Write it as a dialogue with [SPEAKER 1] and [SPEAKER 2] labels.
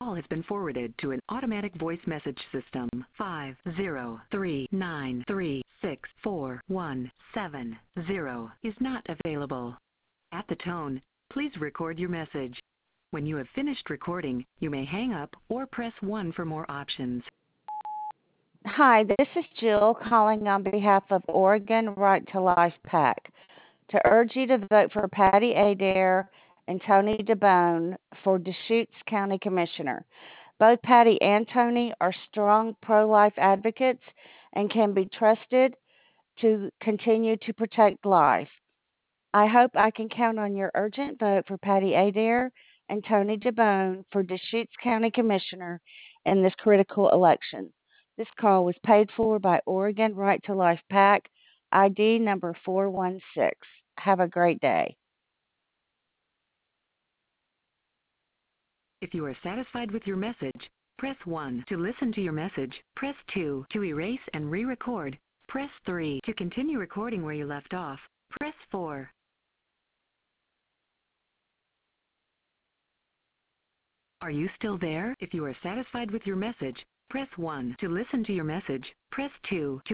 [SPEAKER 1] call has been forwarded to an automatic voice message system. 503936417 is not available. At the tone, please record your message. When you have finished recording, you may hang up or press 1 for more options.
[SPEAKER 2] Hi, this is Jill calling on behalf of Oregon Right to Life PAC to urge you to vote for Patty Adair and Tony DeBone for Deschutes County Commissioner. Both Patty and Tony are strong pro-life advocates and can be trusted to continue to protect life. I hope I can count on your urgent vote for Patty Adair and Tony DeBone for Deschutes County Commissioner in this critical election. This call was paid for by Oregon Right to Life PAC, ID number 416. Have a great day.
[SPEAKER 1] If you are satisfied with your message, press 1 to listen to your message. Press 2 to erase and re-record. Press 3 to continue recording where you left off. Press 4. Are you still there? If you are satisfied with your message, press 1 to listen to your message. Press 2 to